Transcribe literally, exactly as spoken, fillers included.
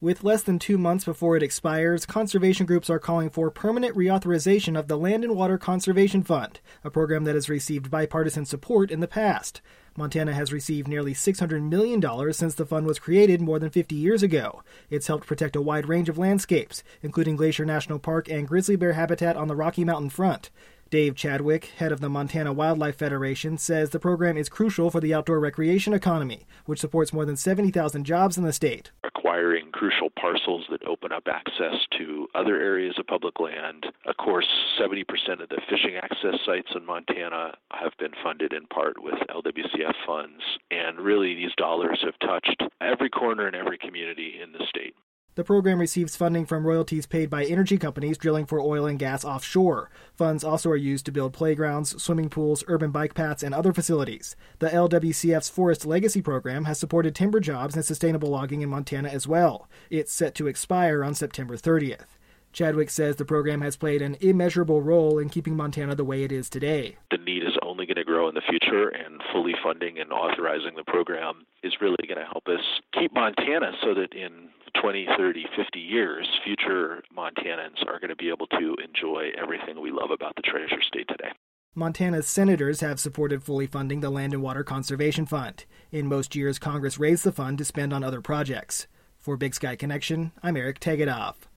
With less than two months before it expires, conservation groups are calling for permanent reauthorization of the Land and Water Conservation Fund, a program that has received bipartisan support in the past. Montana has received nearly six hundred million dollars since the fund was created more than fifty years ago. It's helped protect a wide range of landscapes, including Glacier National Park and grizzly bear habitat on the Rocky Mountain front. Dave Chadwick, head of the Montana Wildlife Federation, says the program is crucial for the outdoor recreation economy, which supports more than seventy thousand jobs in the state. Acquiring crucial parcels that open up access to other areas of public land. Of course, seventy percent of the fishing access sites in Montana have been funded in part with L W C F funds, and really these dollars have touched every corner and every community in the state. The program receives funding from royalties paid by energy companies drilling for oil and gas offshore. Funds also are used to build playgrounds, swimming pools, urban bike paths, and other facilities. The L W C F's Forest Legacy program has supported timber jobs and sustainable logging in Montana as well. It's set to expire on September thirtieth. Chadwick says the program has played an immeasurable role in keeping Montana the way it is today. The need is only going to grow in the future, and fully funding and authorizing the program is really going to help us keep Montana so that in twenty, thirty, fifty years, future Montanans are going to be able to enjoy everything we love about the Treasure State today. Montana's senators have supported fully funding the Land and Water Conservation Fund. In most years, Congress raised the fund to spend on other projects. For Big Sky Connection, I'm Eric Tegetthoff.